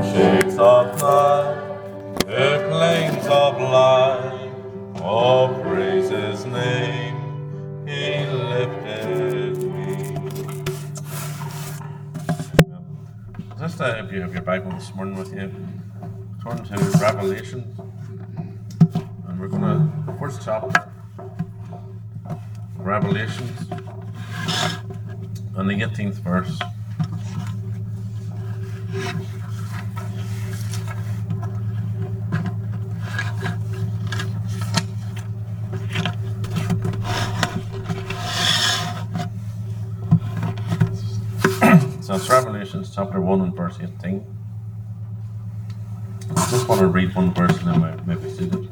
shakes of night, the plains of life. Oh, praise his name, he lifted me. Just if you have your Bible this morning with you, turn to Revelation, and we're going to, the first chapter, Revelations, and the 18th verse. So it's Revelations chapter 1 and verse 18. I just want to read one verse and then maybe see it.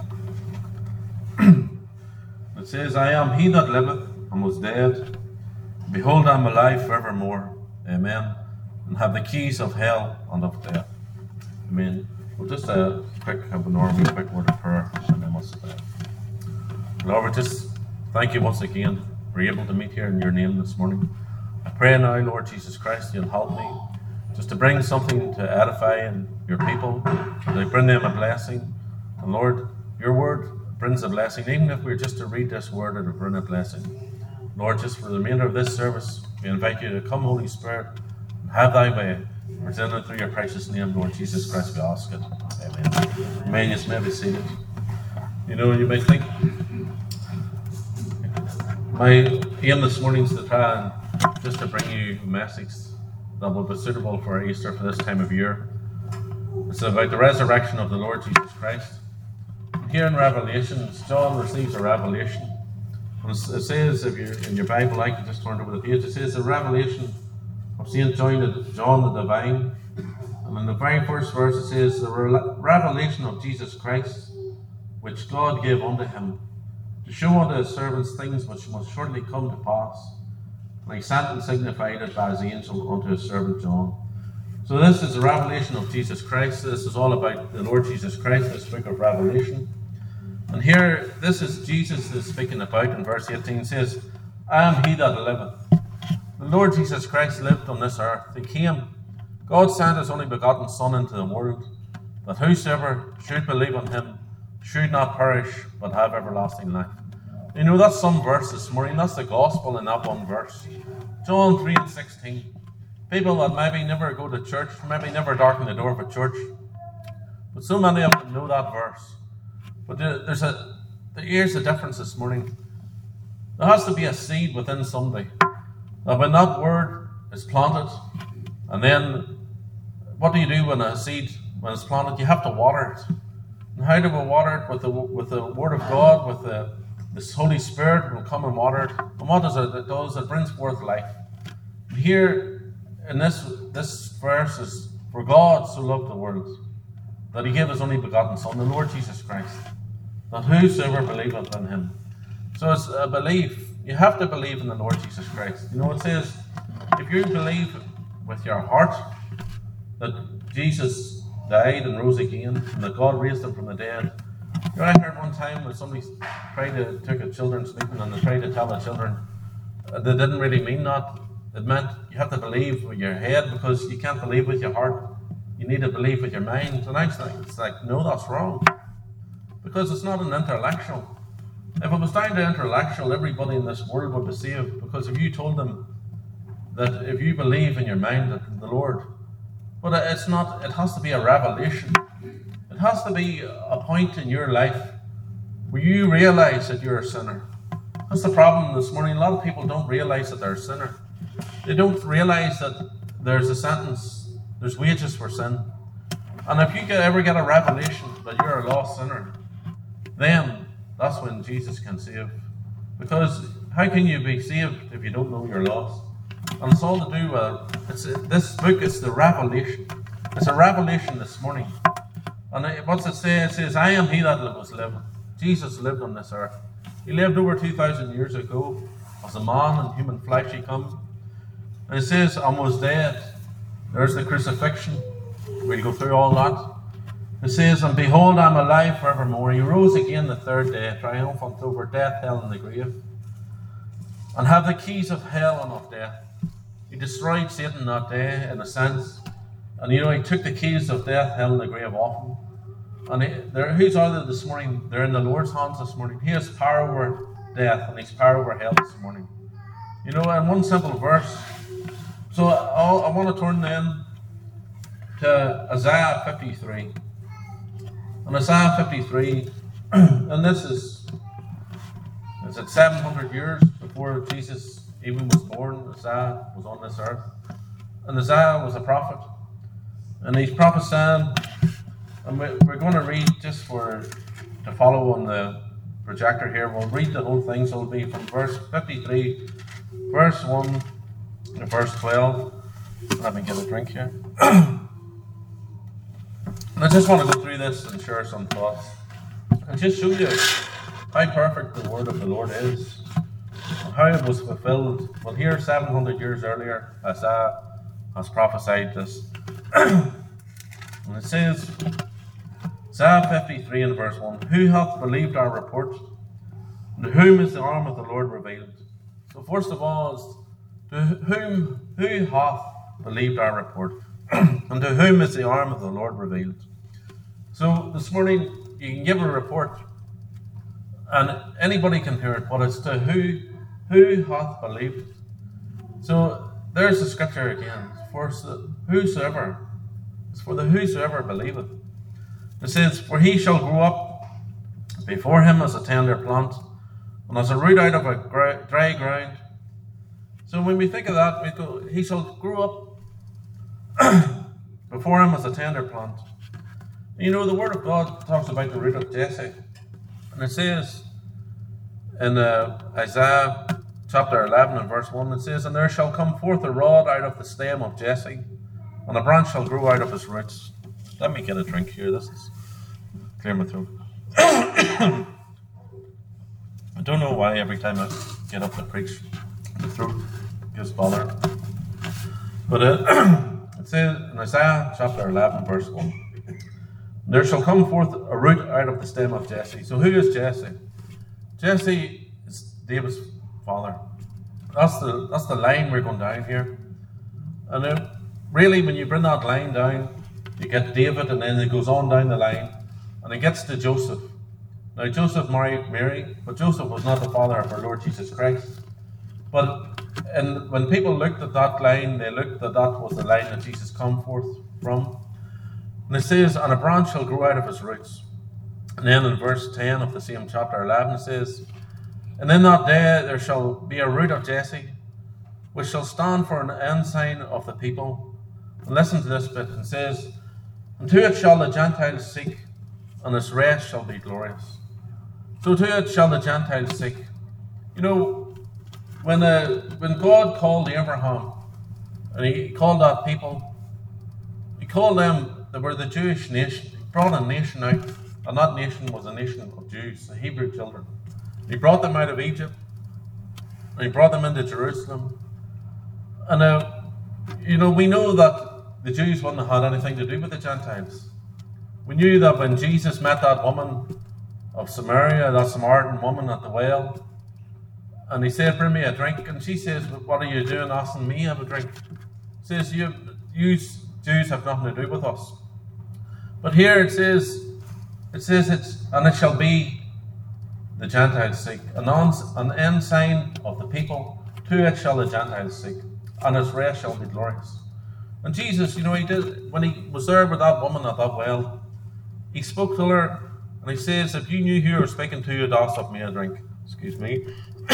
It says, I am he that liveth and was dead. Behold, I am alive forevermore. Amen. And have the keys of hell and of death. Amen. Well, just a quick word of prayer, and then we'll sit down. Lord, we just thank you once again for able to meet here in your name this morning. I pray now, Lord Jesus Christ, you'll help me just to bring something to edify in your people, to bring them a blessing. And Lord, your word brings a blessing. Even if we're just to read this word, it'll bring a blessing. Lord, just for the remainder of this service, we invite you to come, Holy Spirit, and have thy way. Presented through your precious name, Lord Jesus Christ, we ask it. Amen. Amen. You may be seated. You know, you may think, my aim this morning is to try and just to bring you a message that will be suitable for Easter, for this time of year. It's about the resurrection of the Lord Jesus Christ. Here in Revelation, John receives a revelation. And it says, if you're in your Bible, I can just turn over the page. It says the revelation of St. John the Divine. And in the very first verse, it says the revelation of Jesus Christ, which God gave unto him, to show unto his servants things which must shortly come to pass. And he sent and signified it by his angel unto his servant John. So this is the revelation of Jesus Christ. This is all about the Lord Jesus Christ, this book of Revelation. And here, this is Jesus is speaking about in verse 18. It says, I am he that liveth. The Lord Jesus Christ lived on this earth. He came. God sent his only begotten Son into the world, that whosoever should believe on him should not perish, but have everlasting life. You know, that's some verse this morning. That's the gospel in that one verse. John 3 and 16. People that maybe never go to church, maybe never darken the door of a church, but so many of them know that verse. But here's the difference this morning. There has to be a seed within somebody. Now, when that word is planted, and then what do you do when a seed, when it's planted? You have to water it. And how do we water it? With the word of God, with this Holy Spirit will come and water it. And what does it? It does. It brings forth life. Here in this verse is, for God so loved the world that he gave his only begotten Son, the Lord Jesus Christ, that whosoever believeth in him. So it's a belief. You have to believe in the Lord Jesus Christ. You know, it says, if you believe with your heart that Jesus died and rose again, and that God raised him from the dead. You know, I heard one time when somebody took a children sleeping and they tried to tell the children they didn't really mean that. It meant you have to believe with your head, because you can't believe with your heart. You need to believe with your mind. And I was like, it's like, no, that's wrong. Because it's not an intellectual. If it was down to intellectual, everybody in this world would be saved. Because if you told them that if you believe in your mind that the Lord, but it's not, it has to be a revelation. It has to be a point in your life where you realize that you're a sinner. That's the problem this morning. A lot of people don't realize that they're a sinner. They don't realize that there's a sentence, there's wages for sin. And if you ever get a revelation that you're a lost sinner, then that's when Jesus can save. Because how can you be saved if you don't know you're lost? And it's all to do with, this book is the revelation. It's a revelation this morning. And what's it say? It says, I am he that was living. Jesus lived on this earth. He lived over 2,000 years ago. As a man in human flesh he come. And it says, and was dead. There's the crucifixion. We'll go through all that. It says, and behold, I'm alive forevermore. He rose again the third day, triumphant over death, hell, and the grave. And have the keys of hell and of death. He destroyed Satan that day, in a sense. And he took the keys of death, hell, and the grave off him. And whose are they this morning? They're in the Lord's hands this morning. He has power over death, and he's power over hell this morning. In one simple verse. So I want to turn then to Isaiah 53. And Isaiah 53, and this is it 700 years before Jesus even was born? Isaiah was on this earth. And Isaiah was a prophet. And he's prophesying, and we're going to read just to follow on the projector here. We'll read the whole thing, so it'll be from verse 53, verse 1 to verse 12. Let me get a drink here. And I just want to go through this and share some thoughts, and just show you how perfect the word of the Lord is, and how it was fulfilled. Well, here 700 years earlier, Isaiah has prophesied this. And it says, Isaiah 53 and verse 1, who hath believed our report? And to whom is the arm of the Lord revealed? So first of all, who hath believed our report? And to whom is the arm of the Lord revealed? So this morning, you can give a report, and anybody can hear it, but it's to who hath believed it. So there's the scripture again. For whosoever, it's for the whosoever believeth. It says, for he shall grow up before him as a tender plant, and as a root out of a dry ground. So when we think of that, we go, he shall grow up before him as a tender plant. The Word of God talks about the root of Jesse. And it says in Isaiah chapter 11 and verse 1, it says, and there shall come forth a rod out of the stem of Jesse, and a branch shall grow out of his roots. Let me get a drink here. This is clear my throat. I don't know why every time I get up to preach, the throat gets bothered. But it says in Isaiah chapter 11 verse 1, there shall come forth a root out of the stem of Jesse. So who is Jesse? Jesse is David's father. That's the line we're going down here. And really, when you bring that line down, you get David, and then it goes on down the line, and it gets to Joseph. Now, Joseph married Mary, but Joseph was not the father of our Lord Jesus Christ. And when people looked at that line, they looked that was the line that Jesus come forth from. And it says, and a branch shall grow out of his roots. And then in verse 10 of the same chapter 11, it says, and in that day there shall be a root of Jesse, which shall stand for an ensign of the people. And listen to this bit. It says, and to it shall the Gentiles seek, and its rest shall be glorious. So to it shall the Gentiles seek. When God called Abraham, and he called that people, he called them, they were the Jewish nation. He brought a nation out, and that nation was a nation of Jews, the Hebrew children. He brought them out of Egypt, and he brought them into Jerusalem. And we know that the Jews wouldn't have had anything to do with the Gentiles. We knew that when Jesus met that woman of Samaria, that Samaritan woman at the well, and he said, bring me a drink, and she says, what are you doing asking me to have a drink? He says, you Jews have nothing to do with us. But here it says and it shall be the Gentiles seek, an ensign of the people, to it shall the Gentiles seek, and its rest shall be glorious. And Jesus, he did, when he was there with that woman at that well, he spoke to her, and he says, if you knew who you were speaking to, you'd ask of me a drink. Excuse me.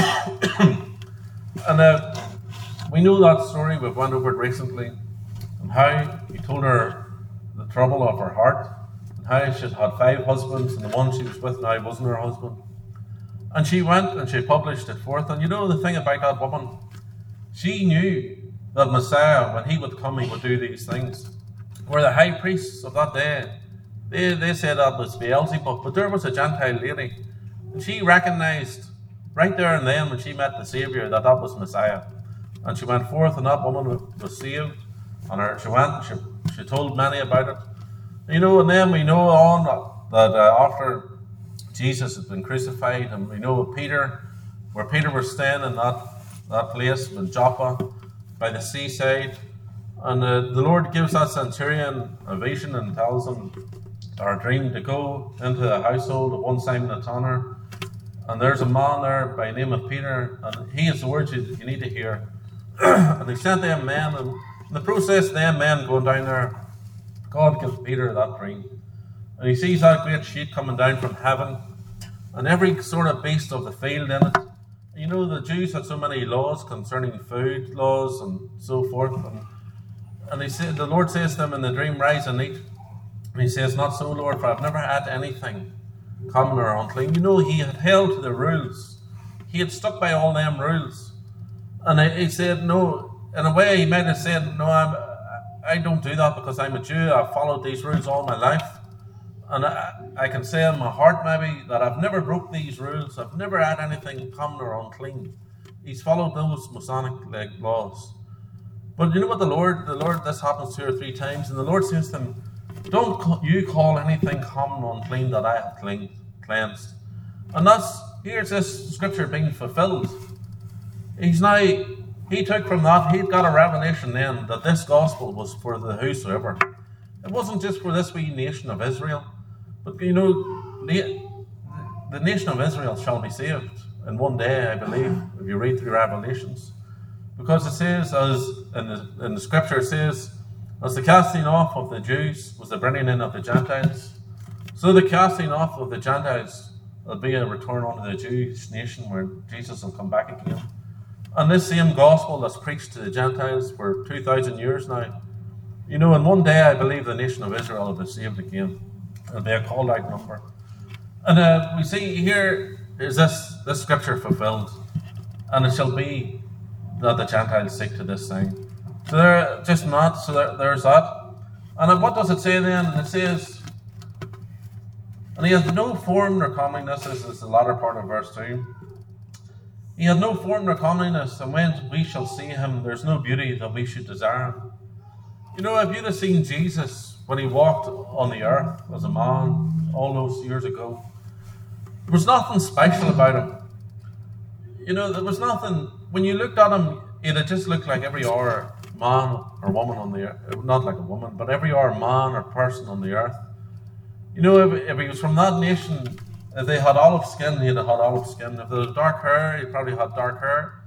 And we know that story. We've went over it recently, and how he told her the trouble of her heart, and how she had 5 husbands, and the one she was with now wasn't her husband. And she went and she published it forth. And the thing about that woman, she knew that Messiah, when he would come, he would do these things. Where the high priests of that day, they said that was Beelzebub, but there was a Gentile lady, and she recognized right there and then when she met the Saviour that was Messiah. And she went forth, and that woman was saved. And she went and she told many about it. And then we know on that after Jesus had been crucified, and we know Peter, where Peter was staying in that place in Joppa by the seaside, And the Lord gives that centurion a vision and tells him, or a dream, to go into the household of one Simon the tanner. And there's a man there by the name of Peter, and he has the words you need to hear. And he sent them men, and in the process, them men going down there, God gives Peter that dream. And he sees that great sheet coming down from heaven, and every sort of beast of the field in it. You know, the Jews had so many laws concerning food laws and so forth. And he said, the Lord says to them in the dream, rise and eat. And he says, not so, Lord, for I've never had anything common or unclean. You know, he had held to the rules. He had stuck by all them rules. And he said, no, in a way he might have said, no, I don't do that because I'm a Jew. I've followed these rules all my life. And I can say in my heart maybe that I've never broke these rules. I've never had anything common or unclean. He's followed those Masonic laws. But you know what the Lord, this happens 2 or 3 times, and the Lord says to him, don't you call anything common or unclean that I have cleansed. And here's this scripture being fulfilled. He took from that, he'd got a revelation then that this gospel was for the whosoever. It wasn't just for this wee nation of Israel, but you know, the nation of Israel shall be saved in one day, I believe, if you read through Revelations. Because it says, as in the scripture, it says, as the casting off of the Jews was the bringing in of the Gentiles, so the casting off of the Gentiles will be a return unto the Jewish nation where Jesus will come back again. And this same gospel that's preached to the Gentiles for 2,000 years now, you know, in one day I believe the nation of Israel will be saved again. It'll be a called out number. And we see here is this scripture fulfilled, and it shall be that the Gentiles seek to this thing. So they're just not, so there's that. And what does it say then? It says, and he has no form nor comeliness. This is the latter part of verse 2. He had no form nor comeliness, and when we shall see him, there's no beauty that we should desire him. You know, if you'd have seen Jesus when he walked on the earth as a man all those years ago, there was nothing special about him. You know, there was nothing, when you looked at him, it just looked like every other man or woman on the earth, not like a woman, but every other man or person on the earth. You know, if he was from that nation, if they had olive skin, he'd have had olive skin. If they had dark hair, he probably had dark hair.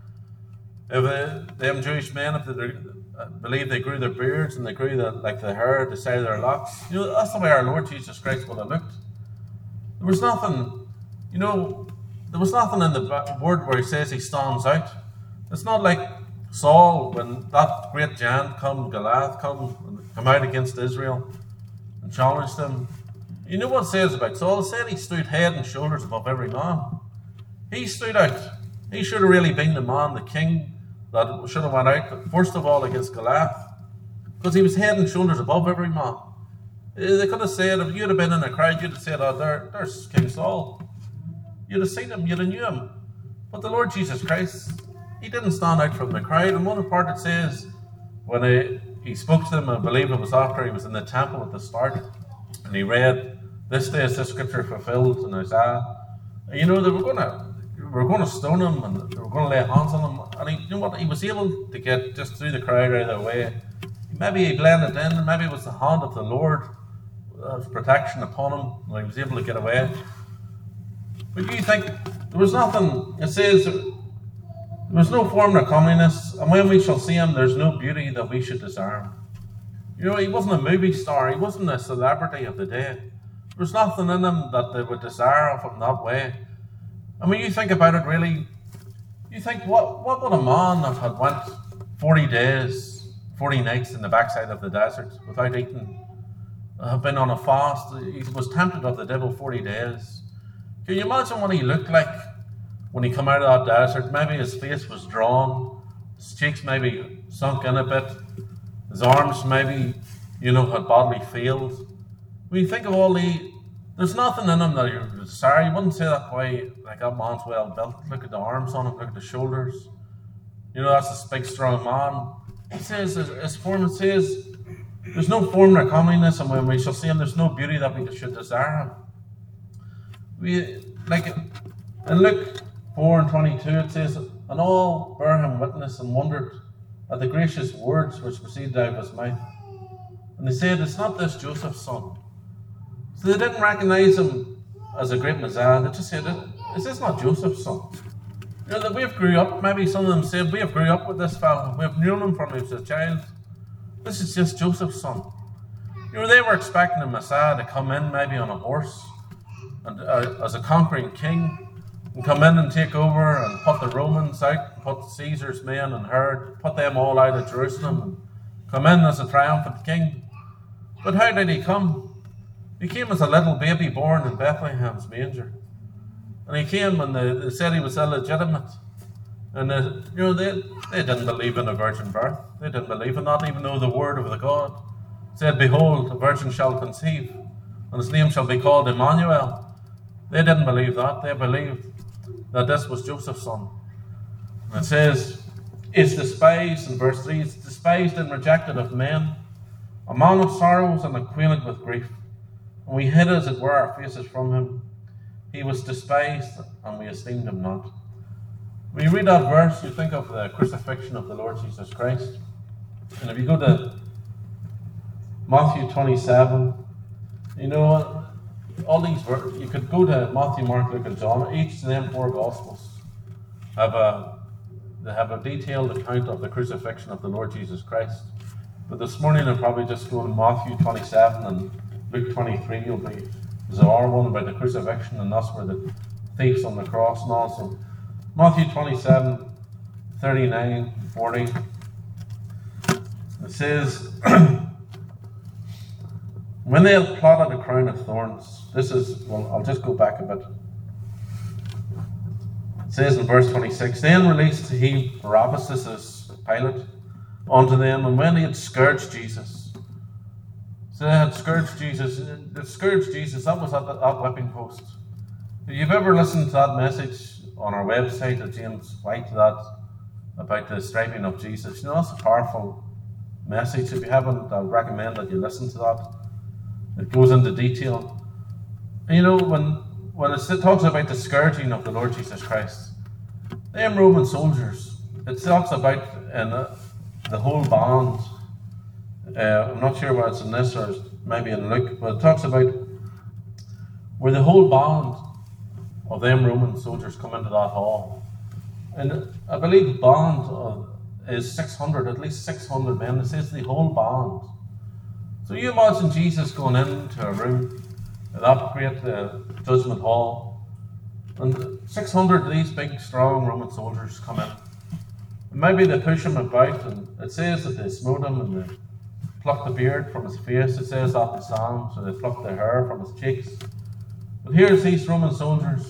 If them Jewish men, if they believe they grew their beards and they grew the hair to side of their locks, you know, that's the way our Lord Jesus Christ would have looked. There was nothing, you know, there was nothing in the word where he says he stands out. It's not like Saul, when that great giant Goliath come out against Israel and challenged them. You know what it says about Saul? It said he stood head and shoulders above every man. He stood out. He should have really been the man, the king, that should have went out, first of all, against Goliath. Because he was head and shoulders above every man. They could have said, if you'd have been in a crowd, you'd have said, oh, there's King Saul. You'd have seen him, you'd have knew him. But the Lord Jesus Christ, he didn't stand out from the crowd. And one part it says, when he spoke to them, I believe it was after he was in the temple at the start, and he read, this day is this scripture fulfilled in Isaiah. And you know, they were going to stone him, and they were going to lay hands on him. And you know what? He was able to get just through the crowd out of their way. Maybe he blended in, maybe it was the hand of the Lord of protection upon him, and he was able to get away. But you think, there was nothing, it says, there was no form nor comeliness, and when we shall see him, there's no beauty that we should desire him. You know, he wasn't a movie star, he wasn't a celebrity of the day. There was nothing in him that they would desire of him that way. I mean, you think about it really, you think, what would a man that had went 40 days, 40 nights in the backside of the desert without eating, have been on a fast, he was tempted of the devil 40 days. Can you imagine what he looked like when he came out of that desert? Maybe his face was drawn, his cheeks maybe sunk in a bit, his arms maybe, you know, had badly failed. When you think of all there's nothing in him that you're sorry, you wouldn't say that boy, like that man's well built. Look at the arms on him, look at the shoulders. You know, that's a big, strong man. He says, his form, it says, there's no form nor comeliness, and when we shall see him, there's no beauty that we should desire him. In Luke 4:22, it says, and all bare him witness and wondered at the gracious words which proceeded out of his mouth. And they said, "Is not this Joseph's son?" So they didn't recognize him as a great Messiah. They just said, "Is this not Joseph's son?" You know, that we've grew up, maybe some of them said, "We have grew up with this fellow. We've known him from he was a child. This is just Joseph's son." You know, they were expecting a Messiah to come in maybe on a horse and as a conquering king, and come in and take over and put the Romans out, put Caesar's men and Herod, put them all out of Jerusalem, and come in as a triumphant king. But how did he come? He came as a little baby born in Bethlehem's manger. And he came and they said he was illegitimate. And they didn't believe in a virgin birth. They didn't believe in that, even though the word of the God said, "Behold, a virgin shall conceive, and his name shall be called Emmanuel." They didn't believe that. They believed that this was Joseph's son. And it says, "Is despised," in verse 3, "is despised and rejected of men, a man of sorrows and acquainted with grief. And we hid, as it were, our faces from him. He was despised, and we esteemed him not." When you read that verse, you think of the crucifixion of the Lord Jesus Christ. And if you go to Matthew 27, you know, all these verses, you could go to Matthew, Mark, Luke, and John. Each of them four Gospels have a detailed account of the crucifixion of the Lord Jesus Christ. But this morning I'll probably just go to Matthew 27 and Luke 23. There's our one about the crucifixion, and that's where the thief's on the cross and all. So Matthew 27, 39, 40. It says, "When they had plotted a crown of thorns," I'll just go back a bit. It says in verse 26, "Then released he Barabbas," this is Pilate, "unto them, and when they had scourged Jesus." So they had scourged Jesus. They scourged Jesus, that was at that whipping post. If you've ever listened to that message on our website at James White, about the striping of Jesus, you know, that's a powerful message. If you haven't, I recommend that you listen to that. It goes into detail. And you know, when it talks about the scourging of the Lord Jesus Christ, them Roman soldiers, it talks about in the whole band. I'm not sure whether it's in this or maybe in Luke, but it talks about where the whole band of them Roman soldiers come into that hall. And I believe the band is 600, at least 600 men. It says the whole band. So you imagine Jesus going into a room, that great judgment hall, and 600 of these big, strong Roman soldiers come in. And maybe they push him about, and it says that they smote him and they plucked the beard from his face. It says that in Psalms, so they plucked the hair from his cheeks. But here's these Roman soldiers,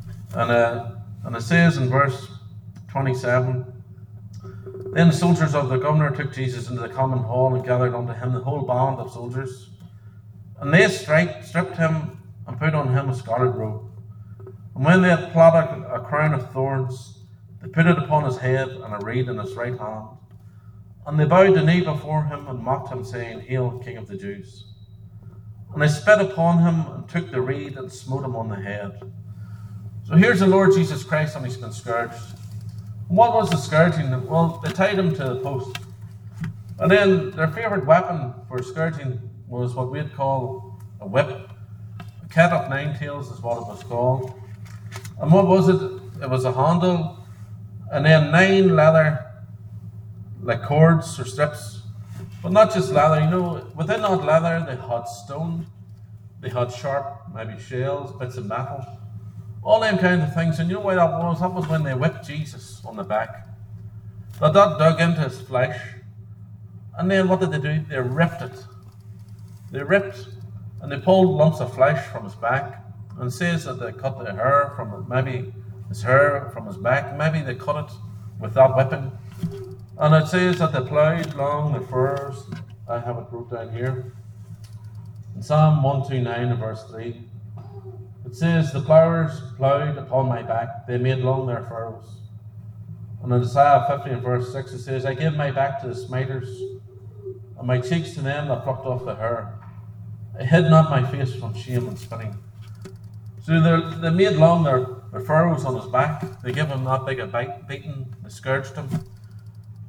and it says in verse 27, "Then the soldiers of the governor took Jesus into the common hall and gathered unto him the whole band of soldiers. And they stripped him and put on him a scarlet robe. And when they had plaited a crown of thorns, they put it upon his head and a reed in his right hand. And they bowed the knee before him and mocked him, saying, Hail, King of the Jews. And they spit upon him and took the reed and smote him on the head." So here's the Lord Jesus Christ, and he's been scourged. And what was the scourging? Well, they tied him to the post. And then their favourite weapon for scourging was what we'd call a whip. A cat of nine tails is what it was called. And what was it? It was a handle, and then 9 leather, like cords or strips. But not just leather, you know, within that leather they had stone, they had sharp, maybe shells, bits of metal, all them kind of things. And you know why that was? That was when they whipped Jesus on the back. That dug into his flesh. And then what did they do? They ripped it. They ripped and they pulled lumps of flesh from his back. And it says that they cut the hair from it, maybe his hair from his back, maybe they cut it with that whipping. And it says that they ploughed along the furrows. I have it wrote down here. In Psalm 129 and verse 3, it says, "The ploughers ploughed upon my back, they made long their furrows." And in Isaiah 50 and verse 6, it says, "I give my back to the smiters, and my cheeks to them that plucked off the hair. I hid not my face from shame and spitting." So they made long their furrows on his back. They gave him that big a beating. They scourged him. It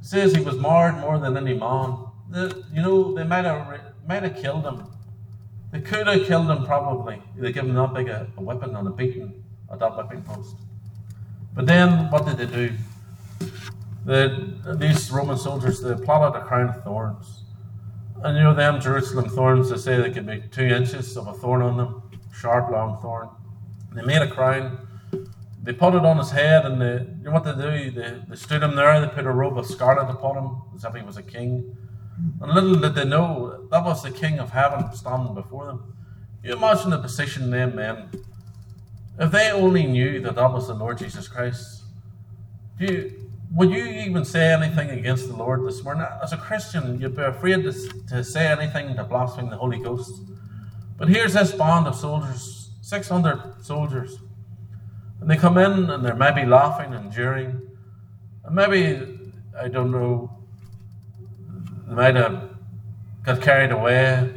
says he was marred more than any man. They might have killed him. They could have killed him probably. They gave him that big a whipping and a beating at that whipping post. But then what did they do? These Roman soldiers, they plotted a crown of thorns. And them Jerusalem thorns, they say they could be 2 inches of a thorn on them, sharp, long thorn. They made a crown. They put it on his head, and what they do? They stood him there. They put a robe of scarlet upon him, as if he was a king. And little did they know that was the King of Heaven standing before them. You imagine the position them men. If they only knew that was the Lord Jesus Christ, would you even say anything against the Lord this morning? As a Christian, you'd be afraid to say anything to blaspheme the Holy Ghost. But here's this band of soldiers, 600 soldiers. And they come in and they're maybe laughing and jeering. And maybe, I don't know, they might have got carried away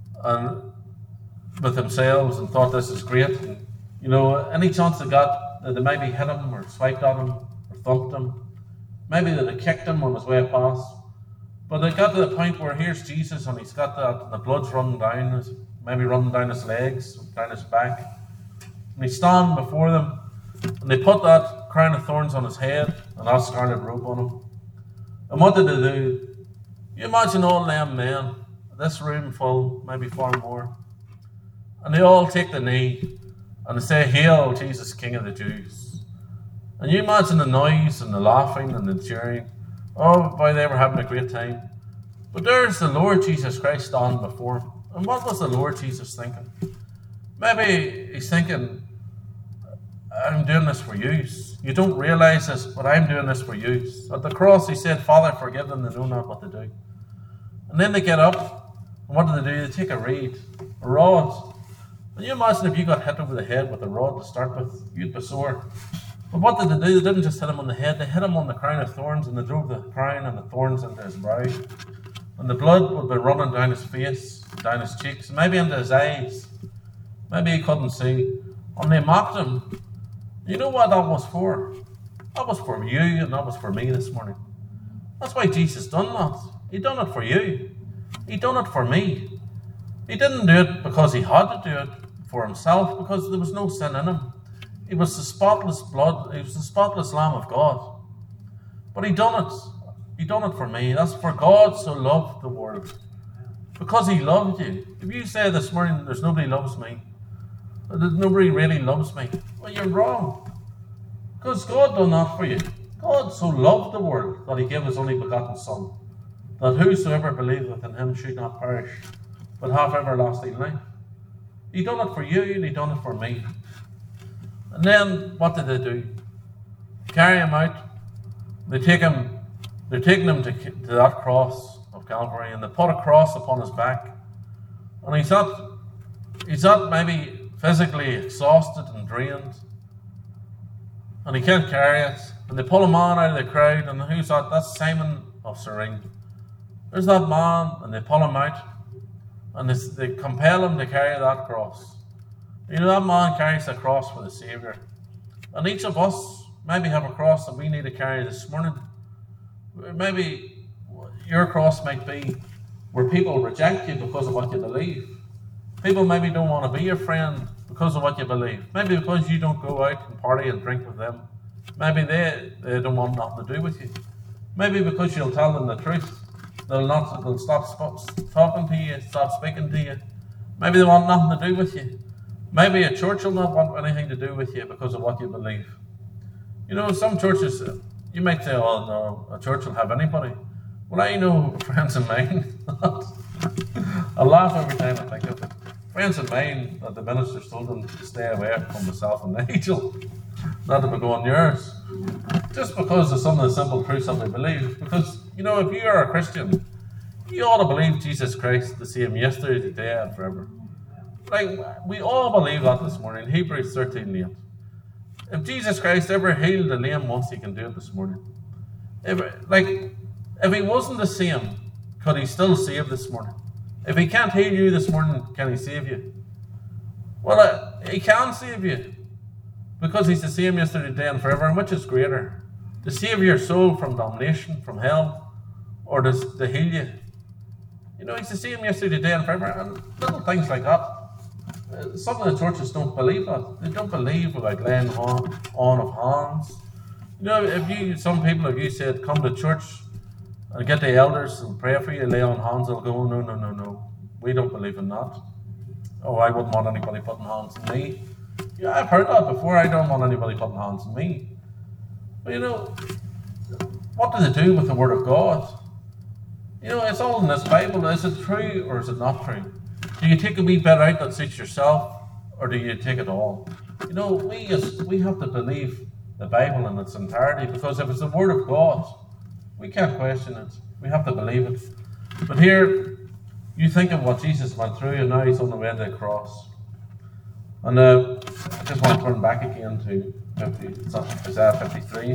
with themselves and thought this is great. And, any chance they got, that they maybe hit him or swiped at him or thumped him. Maybe that they kicked him on his way past. But they got to the point where here's Jesus and he's got that, and the blood's running down, maybe running down his legs, down his back. And he's standing before them. And they put that crown of thorns on his head and that scarlet robe on him. And what did they do? You imagine all them men, this room full, maybe far more. And they all take the knee and they say, "Hail, Jesus, King of the Jews." And you imagine the noise and the laughing and the cheering. Oh, boy, they were having a great time. But there's the Lord Jesus Christ standing before him. And what was the Lord Jesus thinking? Maybe he's thinking, I'm doing this for you. You don't realize this, but I'm doing this for you. At the cross, he said, "Father, forgive them, they know not what to do." And then they get up, and what do? They take a reed, a rod. Can you imagine if you got hit over the head with a rod to start with? You'd be sore. But what did they do? They didn't just hit him on the head, they hit him on the crown of thorns, and they drove the crown and the thorns into his brow. And the blood would be running down his face, down his cheeks, maybe into his eyes. Maybe he couldn't see. And they mocked him. You know what that was for? That was for you, and that was for me this morning. That's why Jesus done that. He done it for you. He done it for me. He didn't do it because he had to do it for himself, because there was no sin in him. He was the spotless blood. He was the spotless Lamb of God. But he done it. He done it for me. That's for God so loved the world. Because he loved you. If you say this morning, there's nobody loves me, that nobody really loves me, well, you're wrong. Because God done that for you. God so loved the world that he gave his only begotten Son, that whosoever believeth in him should not perish, but have everlasting life. He done it for you, and he done it for me. And then what did they do? Carry him out. They're taking him to that cross of Calvary, and they put a cross upon his back. And he's not maybe physically exhausted and drained, and he can't carry it. And they pull a man out of the crowd, and who's that? That's Simon of Cyrene. There's that man, and they pull him out, and they compel him to carry that cross. That man carries a cross for the Saviour. And each of us maybe have a cross that we need to carry this morning. Maybe your cross might be where people reject you because of what you believe. People maybe don't want to be your friend because of what you believe. Maybe because you don't go out and party and drink with them. Maybe they don't want nothing to do with you. Maybe because you'll tell them the truth. They'll stop talking to you, stop speaking to you. Maybe they want nothing to do with you. Maybe a church will not want anything to do with you because of what you believe. Some churches, you might say, "Oh no, a church will have anybody." Well, I know friends of mine. I laugh every time I think of it. Friends of mine that the ministers told them to stay away from myself and Nigel, not to be going yours, just because of some of the simple truths that we believe. Because if you are a Christian, you ought to believe Jesus Christ the same yesterday, today, and forever. We all believe that this morning. Hebrews 13:8. If Jesus Christ ever healed a lame once, he can do it this morning. If he wasn't the same, could he still save this morning? If he can't heal you this morning, can he save you? Well, he can save you, because he's the same yesterday, today, and forever. And which is greater? To save your soul from damnation, from hell, or to heal you. You know, he's the same yesterday, today, and forever, and little things like that. Some of the churches don't believe that. They don't believe about laying on of hands. You know, some people, if you said, come to church and get the elders and pray for you, lay on hands, they'll go, no, no, no, no. We don't believe in that. Oh, I wouldn't want anybody putting hands on me. Yeah, I've heard that before. I don't want anybody putting hands on me. But you know, what does it do with the Word of God? You know, it's all in this Bible. Is it true or is it not true? Do you take a wee bit out that suits yourself, or do you take it all? You know, we have to believe the Bible in its entirety, because if it's the Word of God, we can't question it. We have to believe it. But here, you think of what Jesus went through, and now he's on the way to the cross. And I just want to turn back again to Isaiah 53.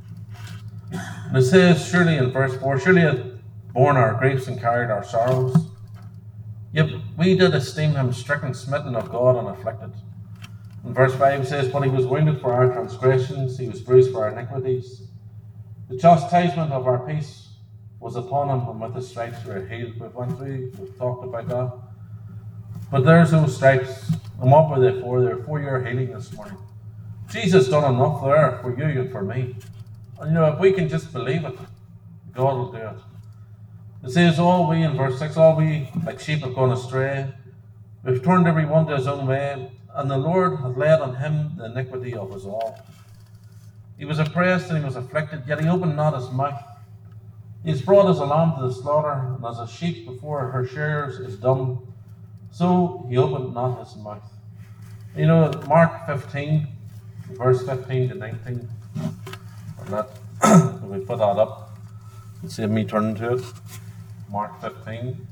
And it says, surely in verse 4, surely he had borne our griefs and carried our sorrows. Yet we did esteem him stricken, smitten of God, and afflicted. And verse 5 says, but he was wounded for our transgressions, he was bruised for our iniquities. The chastisement of our peace was upon him, and with his stripes we are healed. We've talked about that. But there's those stripes, and what were they for? They were for your healing this morning. Jesus done enough there for you and for me. And you know, if we can just believe it, God will do it. It says, all we, in verse 6, all we like sheep have gone astray. We've turned every one to his own way, and the Lord hath laid on him the iniquity of us all. He was oppressed and he was afflicted, yet he opened not his mouth. He is brought as a lamb to the slaughter, and as a sheep before her shearers is dumb, so he opened not his mouth. You know, Mark 15, verse 15 to 19. And that, if we put that up, let's see me turning to it. Mark 15.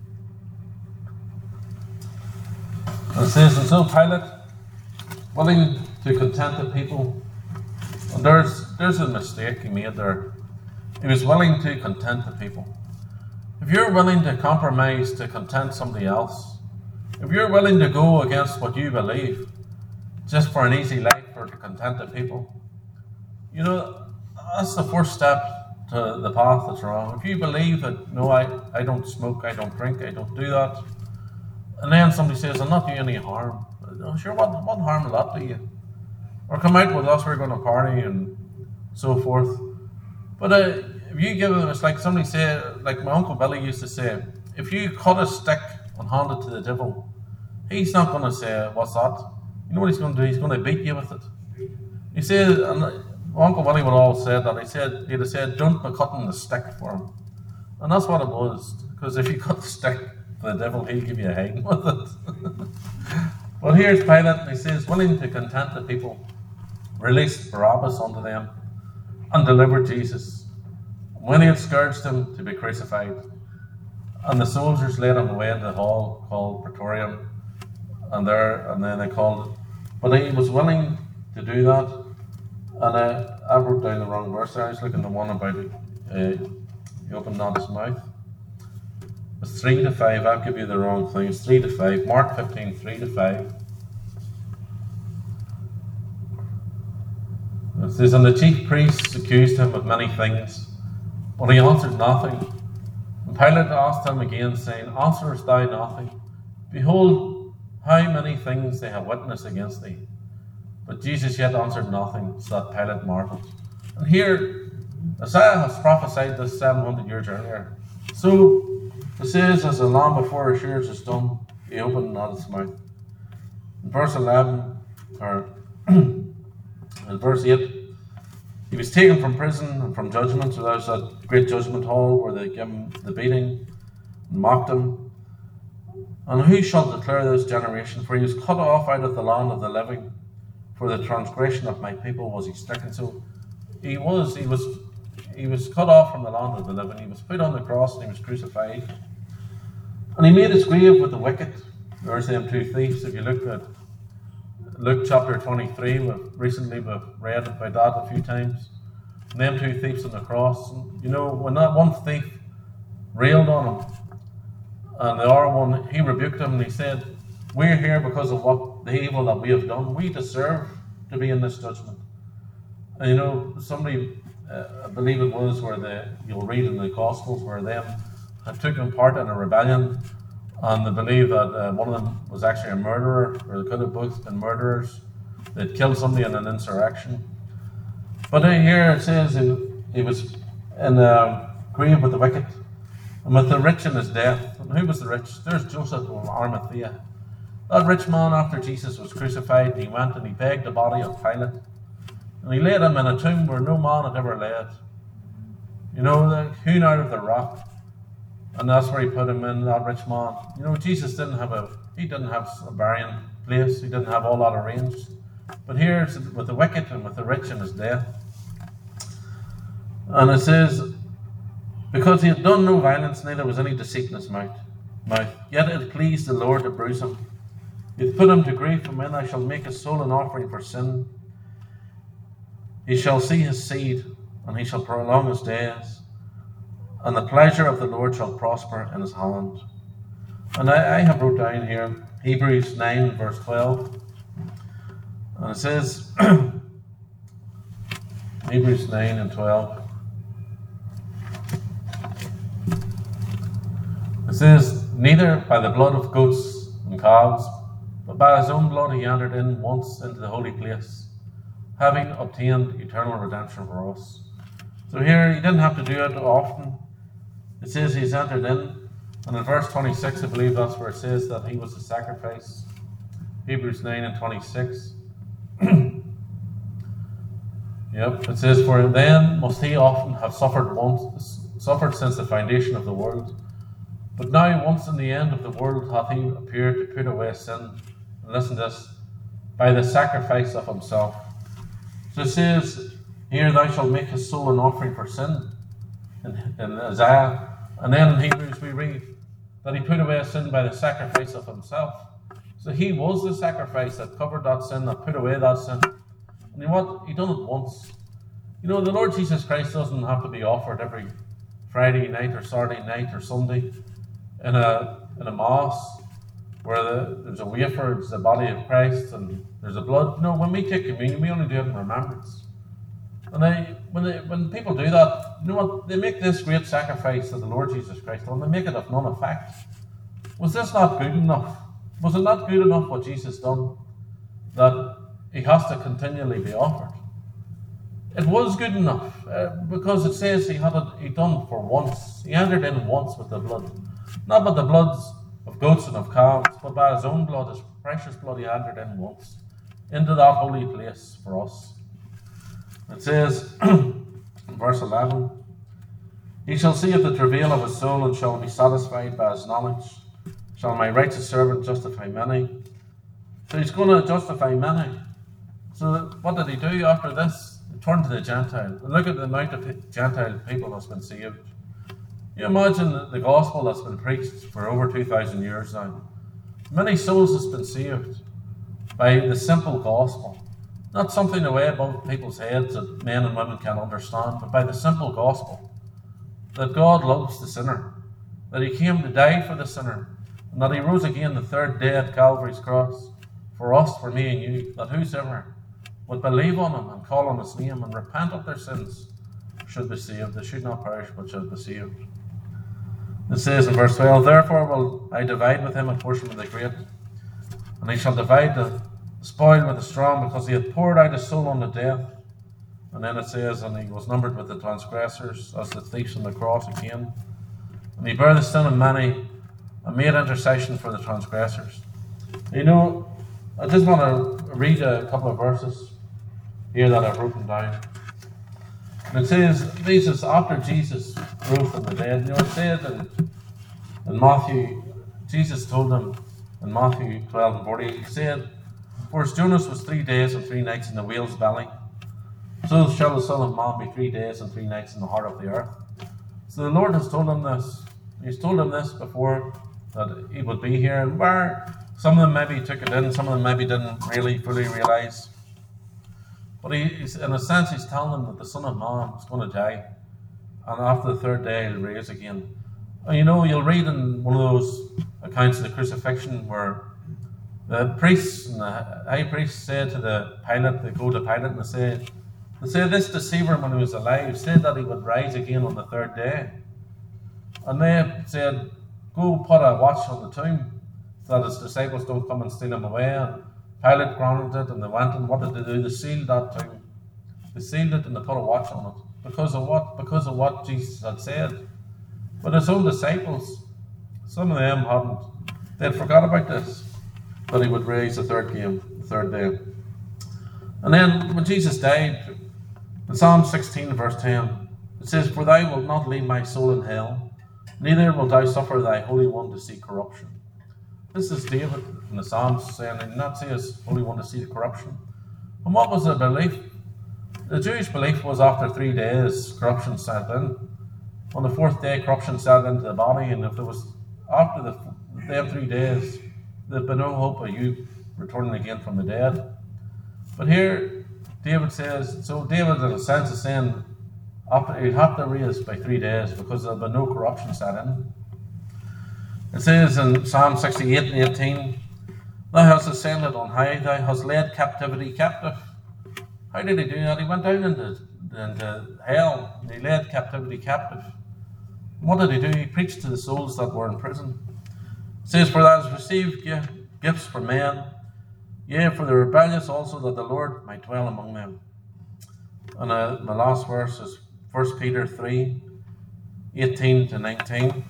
And it says, and so Pilate, willing to content the people, and there's a mistake he made there. He was willing to content the people. If you're willing to compromise to content somebody else, if you're willing to go against what you believe, just for an easy life or to content the people, you know, that's the first step to the path that's wrong. If you believe that, no, I don't smoke, I don't drink, I don't do that, and then somebody says, I'm not doing any harm, oh, sure, what harm will that do you? Or come out with us, we're going to party and so forth. But if you give them, it's like somebody said, like my Uncle Billy used to say, if you cut a stick and hand it to the devil, he's not going to say, what's that? You know what he's going to do? He's going to beat you with it. He said, and Uncle Billy would all say that, he'd have said, don't be cutting the stick for him. And that's what it was, because if you cut the stick for the devil, he'll give you a hang with it. Well, here's Pilate, and he says, willing to content the people, released Barabbas unto them, and delivered Jesus, when he had scourged him, to be crucified. And the soldiers led him away into the hall called Praetorium, and then they called it. But he was willing to do that. And I wrote down the wrong verse there. I was looking at the one about it. He opened not his mouth. It's 3 to 5. I'll give you the wrong thing. It's 3 to 5. Mark 15, 3 to 5. It says, and the chief priests accused him of many things, but he answered nothing. And Pilate asked him again, saying, answerest thou nothing? Behold, how many things they have witnessed against thee. But Jesus yet answered nothing, so that Pilate marveled. And here, Isaiah has prophesied this 700 years earlier. So, it says, as a lamb before his shears is dumb, he opened not his mouth. In verse 11, or in verse 8, he was taken from prison and from judgment. So there's that great judgment hall where they give him the beating and mocked him. And who shall declare this generation? For he was cut off out of the land of the living. For the transgression of my people was he stricken. So he was cut off from the land of the living. He was put on the cross and he was crucified. And he made his grave with the wicked. There's them two thieves. If you look at Luke chapter 23, we've read about that a few times. And them two thieves on the cross. And, you know, when that one thief railed on him, and the other one, he rebuked him and he said, we're here because of what the evil that we have done. We deserve to be in this judgment. And you know, somebody I believe it was, you'll read in the Gospels where them had taken part in a rebellion, and they believe that one of them was actually a murderer, or they could have both been murderers. They'd killed somebody in an insurrection. But here it says he was in a grave with the wicked, and with the rich in his death. And who was the rich? There's Joseph of Arimathea. That rich man, after Jesus was crucified, he went and he begged the body of Pilate. And he laid him in a tomb where no man had ever laid. Hewn out of the rock. And that's where he put him in, that rich man. Jesus didn't have a burying place. He didn't have all that arranged. But here it's with the wicked and with the rich in his death. And it says, because he had done no violence, neither was any deceit in his mouth. Yet it pleased the Lord to bruise him. He hath put him to grief, and when I shall make his soul an offering for sin, he shall see his seed, and he shall prolong his days, and the pleasure of the Lord shall prosper in his hand. And I have wrote down here, Hebrews 9, verse 12. And it says, Hebrews 9 and 12. It says, neither by the blood of goats and calves, but by his own blood he entered in once into the holy place, having obtained eternal redemption for us. So here, he didn't have to do it often. It says he's entered in, and in verse 26, I believe that's where it says that he was the sacrifice. Hebrews 9 and 26. Yep, it says, for then must he often have suffered since the foundation of the world. But now, once in the end of the world, hath he appeared to put away sin. And listen to this, by the sacrifice of himself. So it says, here thou shalt make his soul an offering for sin, in Isaiah. And then in Hebrews we read that he put away sin by the sacrifice of himself. So he was the sacrifice that covered that sin, that put away that sin. And you know what? He done it once. The Lord Jesus Christ doesn't have to be offered every Friday night or Saturday night or Sunday in a mass where there's a wafer, it's the body of Christ, and there's a blood. No, when we take communion, we only do it in remembrance. And when people do that, you know what? They make this great sacrifice of the Lord Jesus Christ, and they make it of none effect. Was this not good enough? Was it not good enough what Jesus done, that he has to continually be offered? It was good enough, because it says he done for once. He entered in once with the blood. Not with the bloods of goats and of calves, but by his own blood, his precious blood, he entered in once into that holy place for us. It says, in verse 11, he shall see of the travail of his soul, and shall be satisfied by his knowledge. Shall my righteous servant justify many? So he's going to justify many. So what did he do after this? He turned to the Gentile. And look at the amount of Gentile people that's been saved. You imagine the gospel that's been preached for over 2,000 years now. Many souls has been saved by the simple gospel. Not something away above people's heads that men and women can't understand, but by the simple gospel. That God loves the sinner. That he came to die for the sinner. And that he rose again the third day at Calvary's cross. For us, for me and you. That whosoever would believe on him and call on his name and repent of their sins should be saved. They should not perish, but should be saved. It says in verse 12, therefore will I divide with him a portion of the great, and he shall divide the spoil with the strong, because he hath poured out his soul unto death. And then it says, and he was numbered with the transgressors, as the thief on the cross again. And he bare the sin of many, and made intercession for the transgressors. I just want to read a couple of verses here that I've written down. And it says, this is after Jesus rose from the dead. It said in Matthew, Jesus told them in Matthew 12 and 40, he said, for as Jonas was 3 days and 3 nights in the whale's belly, so shall the Son of Man be 3 days and 3 nights in the heart of the earth. So the Lord has told him this. He's told him this before, that he would be here. And where some of them maybe took it in, some of them maybe didn't really fully realize. But he's, in a sense, he's telling them that the Son of Man is going to die. And after the third day, he'll rise again. And you'll read in one of those accounts of the crucifixion where the priests and the high priest said to the Pilate, they go to Pilate and they say, They say this deceiver, when he was alive, said that he would rise again on the third day. And they said, go put a watch on the tomb so that his disciples don't come and steal him away. And Pilate granted it, and they went, and what did they do? They sealed that tomb. They sealed it and they put a watch on it. Because of what? Because of what Jesus had said. But his own disciples, some of them they'd forgot about this, that he would rise the third day. And then when Jesus died, in Psalm 16 verse 10, it says, for thou wilt not leave my soul in hell, neither wilt thou suffer thy Holy One to see corruption. This is David in the Psalms saying, and not say his Holy One to see the corruption. And what was the belief? The Jewish belief was after 3 days, corruption set in. On the fourth day, corruption set into the body, and if there was, after them 3 days, there'd be no hope of you returning again from the dead. But here, David says, so David in a sense is saying, he'd have to raise by 3 days because there'll be no corruption set in. It says in Psalm 68 and 18, thou hast ascended on high, thou hast led captivity captive. How did he do that? He went down into hell and he led captivity captive. And what did he do? He preached to the souls that were in prison. It says, for thou hast received gifts for men, yea, for the rebellious also, that the Lord might dwell among them. And my last verse is 1 Peter 3, 18 to 19.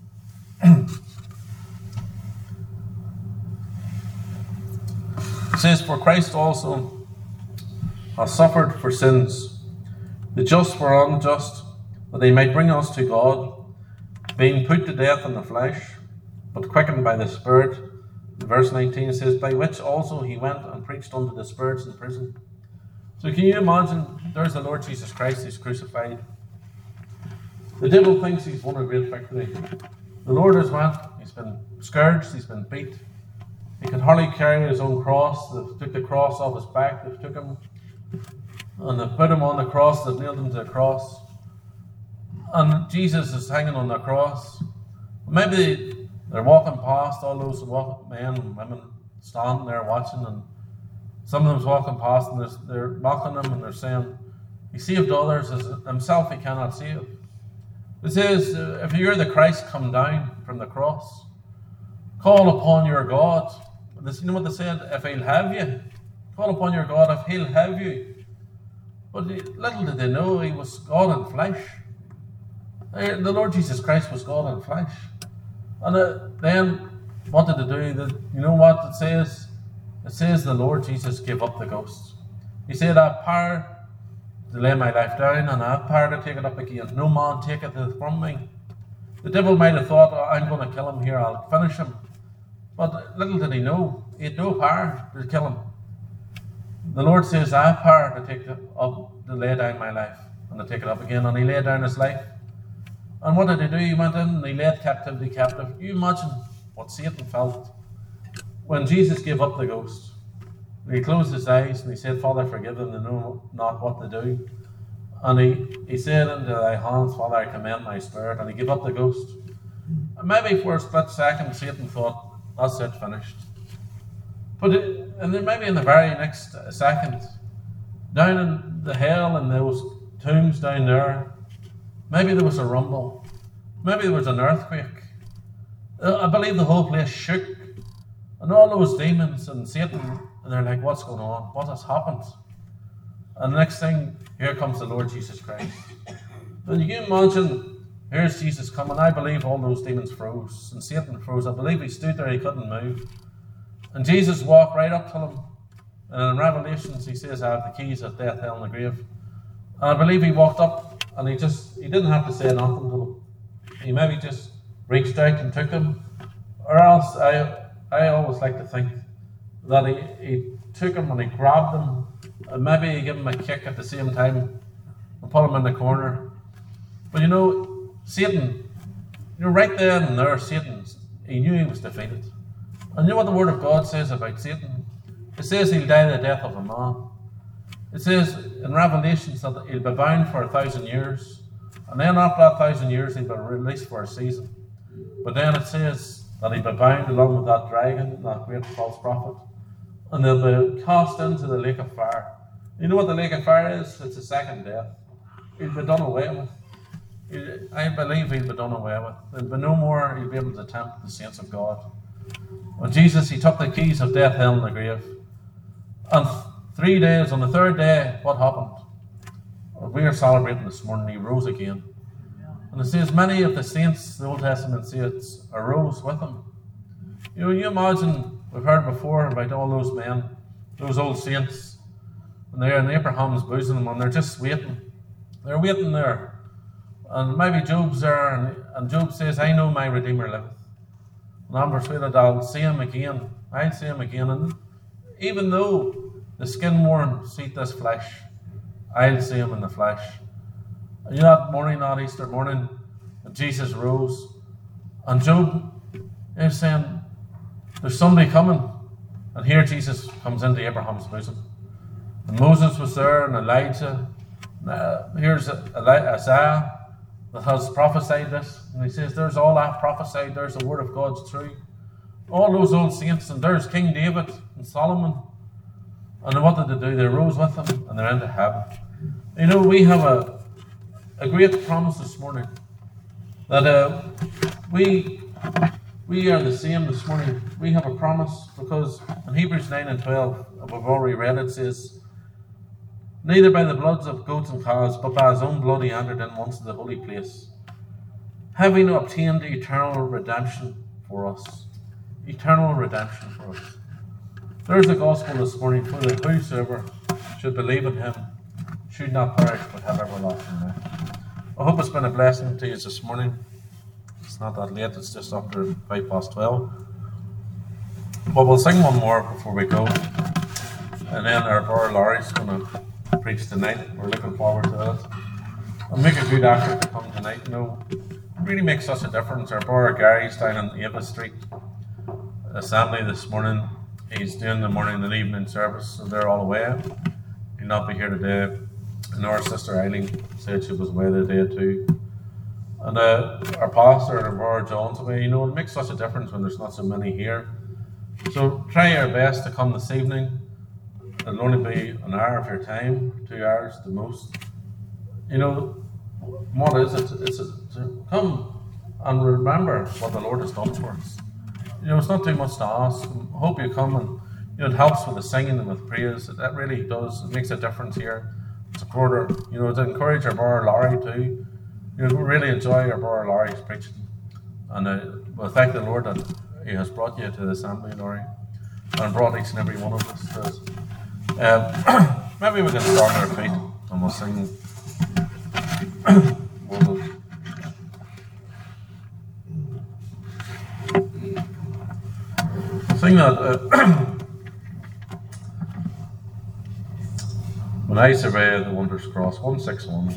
It says, for Christ also has suffered for sins, the just for unjust, that he might bring us to God, being put to death in the flesh, but quickened by the Spirit. Verse 19 says, by which also he went and preached unto the spirits in prison. So can you imagine, there's the Lord Jesus Christ, he's crucified. The devil thinks he's won a great victory. The Lord has went, he's been scourged, he's been beat. He could hardly carry his own cross. They took the cross off his back, they took him and they put him on the cross, they nailed him to the cross. And Jesus is hanging on the cross. Maybe they're walking past, all those men and women standing there watching, and some of them's walking past and they're mocking him and they're saying, he saved others, as himself he cannot save. It says, if you're the Christ, come down from the cross. Call upon your God. You know what they said? If he'll have you. Call upon your God if he'll have you. But little did they know he was God in flesh. The Lord Jesus Christ was God in flesh. And then, what did they do? You know what it says? It says the Lord Jesus gave up the ghost. He said, I have power to lay my life down, and I have power to take it up again. No man taketh it from me. The devil might have thought, oh, I'm going to kill him here, I'll finish him. But little did he know, he had no power to kill him. The Lord says, I have power to take it up, to lay down my life, and to take it up again. And he laid down his life. And what did he do? He went in and he led captivity captive. You imagine what Satan felt when Jesus gave up the ghost. He closed his eyes and he said, Father, forgive them, they know not what to do. And he said, into thy hands, Father, I commend my spirit. And he gave up the ghost. And maybe for a split second, Satan thought, that's it, finished. And then maybe in the very next second, down in the hell and those tombs down there, maybe there was a rumble. Maybe there was an earthquake. I believe the whole place shook. And all those demons and Satan, and they're like, what's going on? What has happened? And the next thing, here comes the Lord Jesus Christ. And you can imagine, here's Jesus coming. I believe all those demons froze, and Satan froze. I believe he stood there, he couldn't move. And Jesus walked right up to him. And in Revelations, he says, I have the keys of death, hell, and the grave. And I believe he walked up, and he didn't have to say nothing to them. He maybe just reached out and took them. Or else, I always like to think that he took him and he grabbed him, and maybe he gave him a kick at the same time and put him in the corner. But you know, Satan, right then and there, Satan, he knew he was defeated. And you know what the Word of God says about Satan? It says he'll die the death of a man. It says in Revelations that he'll be bound for 1,000 years. And then after that 1,000 years, he'll be released for a season. But then it says that he'll be bound along with that dragon, that great false prophet. And they'll be cast into the lake of fire. You know what the lake of fire is? It's a second death. He'll be done away with. I believe he'll be done away with. There'll be no more he'll be able to tempt the saints of God. When Jesus, he took the keys of death, hell, and the grave. And 3 days, on the third day, what happened? We are celebrating this morning, he rose again. And it says many of the saints, the Old Testament saints, arose with him. You imagine, we've heard before about all those men, those old saints, and they're in Abraham's bosom, and they're just waiting. They're waiting there. And maybe Job's there, and Job says, I know my Redeemer liveth. And I'm persuaded I'll see him again. I'll see him again. And even though the skin worn seeth this flesh, I'll see him in the flesh. And you know that morning, that Easter morning, Jesus rose. And Job is saying, there's somebody coming. And here Jesus comes into Abraham's bosom. And Moses was there, and Elijah. Here's Isaiah that has prophesied this. And he says, there's all that prophesied. There's the word of God's true. All those old saints. And there's King David and Solomon. And what did they do? They rose with him, and they're into heaven. You know, we have a great promise this morning. That we are the same this morning. We have a promise because in Hebrews 9 and 12, we've already read it, says, neither by the bloods of goats and calves, but by his own blood he entered in once to the holy place, having obtained eternal redemption for us. Eternal redemption for us. There's the gospel this morning, for that whosoever should believe in him should not perish but have everlasting life. I hope it's been a blessing to you this morning. It's not that late, it's just after 12:05. But we'll sing one more before we go. And then our brother Larry's going to preach tonight. We're looking forward to it. And make a good effort to come tonight. You know, it really makes such a difference. Our brother Gary's down in Ava Street Assembly this morning. He's doing the morning and evening service, so they're all away. He'll not be here today. And our sister Eileen said she was away today too. And our pastor, our brother John's away. You know, it makes such a difference when there's not so many here. So try your best to come this evening. It'll only be an hour of your time, 2 hours the most. You know, what is it? It's to come and remember what the Lord has done for us. You know, it's not too much to ask. I hope you come, and you know, it helps with the singing and with praise. That really does. It makes a difference here. It's a quarter, you know, to encourage our brother Larry too. You know, we really enjoy our brother Larry's preaching. And we'll thank the Lord that he has brought you to the assembly, Larry, and brought each and every one of us to us. Maybe we can start on our feet and we'll sing one of sing that when I survey the wondrous cross, 161.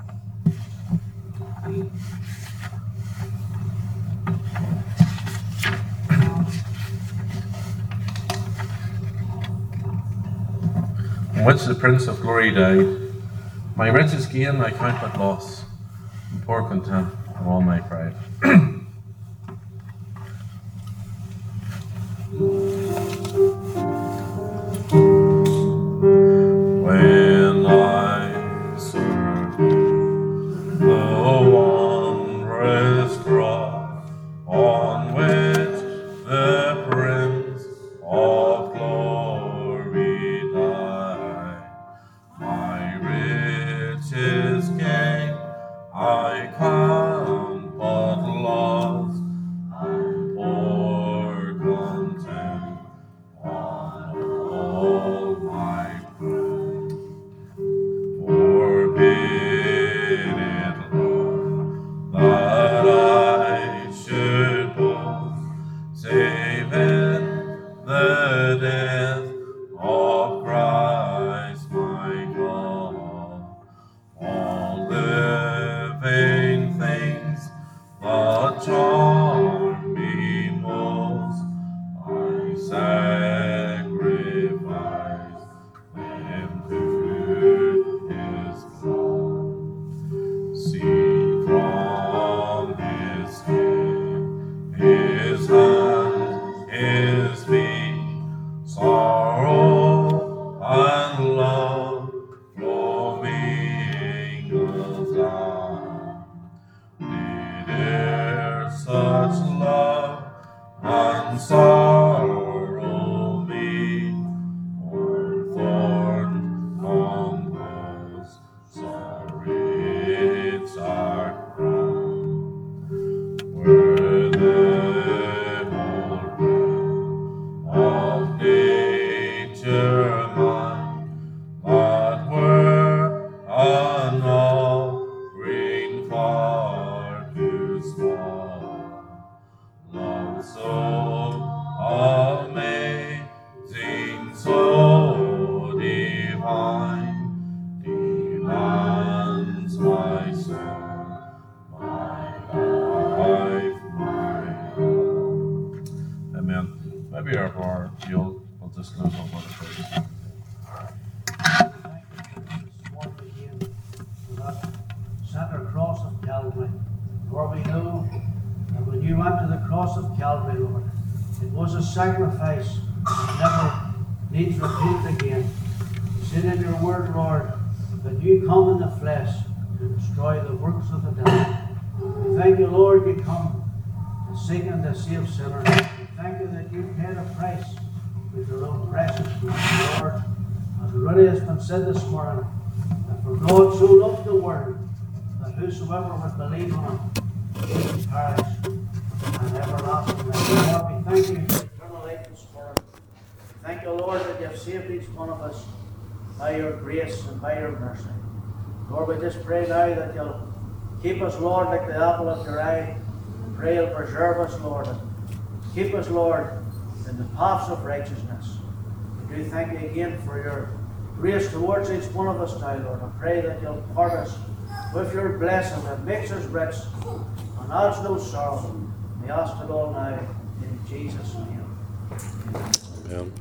In which the Prince of Glory died, my riches gain I count but loss, and pour content of all my pride. When I serve the wondrous cross on which the Prince of Glory died, my riches gain I count but loss, and pour content on all my pride. Forbid it, Lord, that I should boast, save in the death of Christ my God. All living things that charm me most, I sacrifice them to his blood. See from his head, his hands, his feet, sorrow and love, knows what more to pray. Thank you for this morning again, for that center cross of Calvary. Lord, we know that when you went to the cross of Calvary, Lord, it was a sacrifice that never needs repeated again. You said in your word, Lord, that you come in the flesh to destroy the works of the devil. We thank you, Lord, you come to seek and to save sinners. We thank you that you paid a price with your own precious blood, Lord. As it really has been said this morning, that for God so loved the world, that whosoever would believe on him shouldn't perish and everlasting life. Lord, we thank you for eternal life this morning. Thank you, Lord, that you have saved each one of us by your grace and by your mercy. Lord, we just pray now that you'll keep us, Lord, like the apple of your eye. Pray you'll preserve us, Lord, and keep us, Lord, in the paths of righteousness. We do thank you again for your grace towards each one of us now, Lord. I pray that you'll part us with your blessing that makes us rich and adds no sorrow. We ask it all now in Jesus' name. Amen.